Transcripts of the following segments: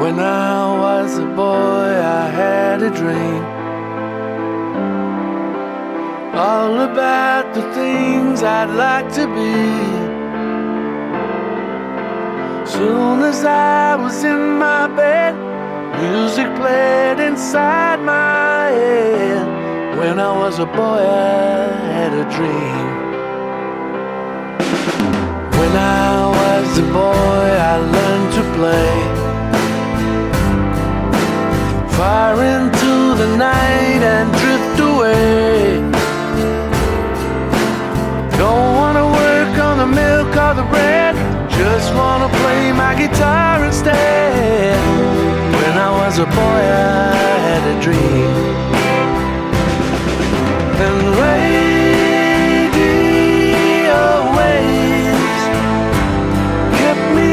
When I was a boy, I had a dream, all about the things I'd like to be. Soon as I was in my bed, music played inside my head. When I was a boy, I had a dream. When I was a boy, I learned to play, fire into the night and drift away. Don't wanna work on the milk or the bread, just wanna play my guitar instead. When I was a boy, I had a dream. And radio waves kept me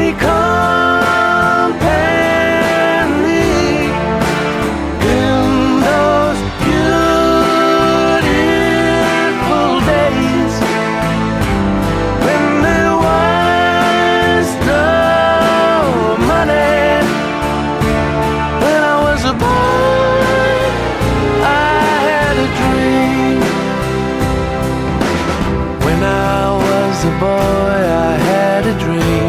company in those beautiful days when there was no money. When I was a boy, I had a dream. When I was a boy, I had a dream,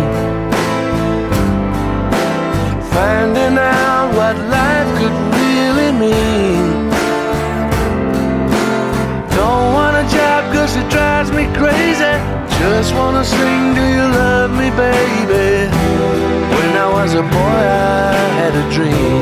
finding out what life could really mean. Don't want a job 'cause it drives me crazy, just wanna sing, do you love me, baby? When I was a boy, I had a dream.